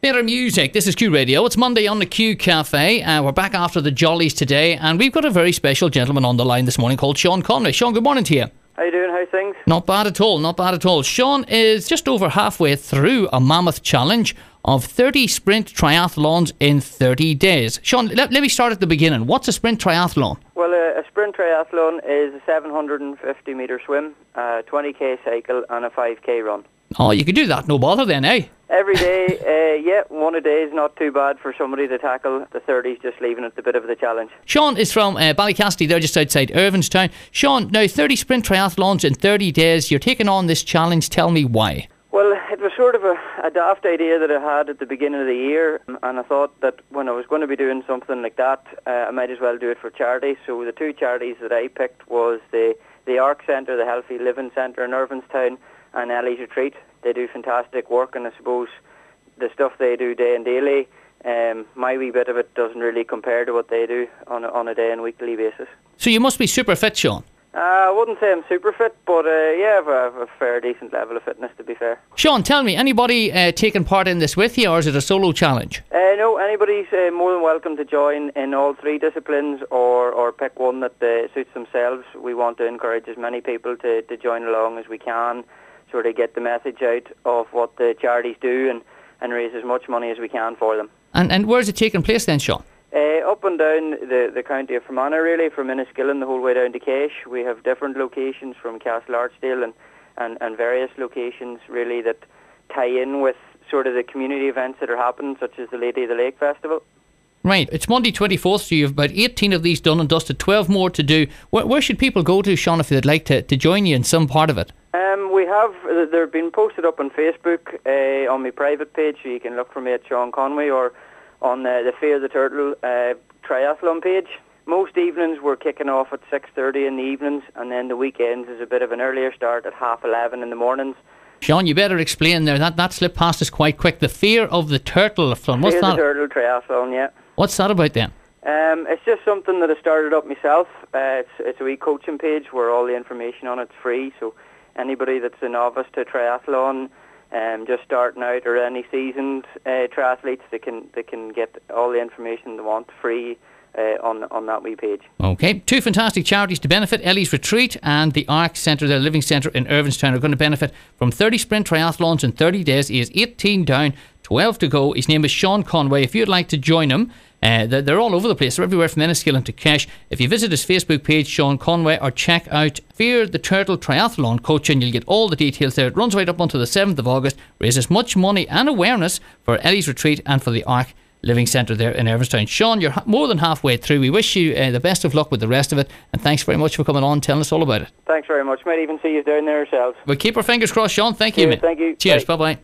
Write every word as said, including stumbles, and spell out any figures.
Better music. This is Q Radio. It's Monday on the Q Cafe. Uh, we're back after the Jollies today, and we've got a very special gentleman on the line this morning called Sean Conway. Sean, good morning to you. How you doing? How's things? Not bad at all, not bad at all. Sean is just over halfway through a mammoth challenge of thirty sprint triathlons in thirty days. Sean, let, let me start at the beginning. What's a sprint triathlon? Well, uh, a sprint triathlon is a seven hundred fifty metre swim, a twenty k cycle and a five k run. Oh, you could do that, no bother then, eh? Every day, uh, yeah, one a day is not too bad for somebody to tackle. The thirties just leaving it a bit of the challenge. Sean is from uh, Ballycasty, they're just outside Irvinstown. Sean, now thirty sprint triathlons in thirty days, you're taking on this challenge, tell me why. Well, it was sort of a, a daft idea that I had at the beginning of the year, and I thought that when I was going to be doing something like that, uh, I might as well do it for charity. So the two charities that I picked was the, the ARC Centre, the Healthy Living Centre in Irvinstown, and Ellie's Retreat. They do fantastic work, and I suppose the stuff they do day and daily, um, my wee bit of it doesn't really compare to what they do on a, on a day and weekly basis. So you must be super fit, Sean. Uh, I wouldn't say I'm super fit, but uh, yeah, I have a, have a fair decent level of fitness, to be fair. Sean, tell me, anybody uh, taking part in this with you, or is it a solo challenge? Uh, no, anybody's uh, more than welcome to join in all three disciplines, or, or pick one that uh, suits themselves. We want to encourage as many people to, to join along as we can, sort of get the message out of what the charities do and, and raise as much money as we can for them. And and where's it taking place then, Sean? Uh, up and down the, the county of Fermanagh, really, from Enniskillen the whole way down to Kesh. We have different locations from Castle Archdale and, and, and various locations, really, that tie in with sort of the community events that are happening, such as the Lady of the Lake Festival. Right, it's Monday twenty-fourth, so you have about eighteen of these done and dusted, twelve more to do. Where, where should people go to, Sean, if they'd like to, to join you in some part of it? Um, we have, they're been posted up on Facebook, uh, on my private page, so you can look for me at Sean Conway, or on uh, the Fear the Turtle uh, triathlon page. Most evenings we're kicking off at six thirty in the evenings, and then the weekends is a bit of an earlier start at half eleven in the mornings. Sean, you better explain there. That that slipped past us quite quick. The Fear of the Turtle. What's Fear that? the Turtle triathlon, yeah. What's that about then? Um, it's just something that I started up myself. Uh, it's, it's a wee coaching page where all the information on it's free, so anybody that's a novice to triathlon, um, just starting out, or any seasoned uh, triathletes, they can they can get all the information they want free uh, on on that wee page. Okay, two fantastic charities to benefit. Ellie's Retreat and the ARC Centre, the Living Centre in Irvinstown, are going to benefit from thirty sprint triathlons in thirty days. He is eighteen down, twelve to go. His name is Sean Conway. If you'd like to join him, Uh, they're, they're all over the place. They're everywhere from Enniskillen to Kesh. If you visit his Facebook page, Sean Conway, or check out Fear the Turtle Triathlon Coaching, you'll get all the details there. It runs right up until the seventh of August. Raises much money and awareness for Ellie's Retreat and for the ARC Living Centre there in Irvinstown. Sean, you're more than halfway through. We wish you uh, the best of luck with the rest of it, and thanks very much for coming on and telling us all about it. Thanks very much. Might even see you down there yourselves. We'll keep our fingers crossed, Sean. Thank you, Cheers, mate. Thank you. Cheers. Bye. Bye-bye.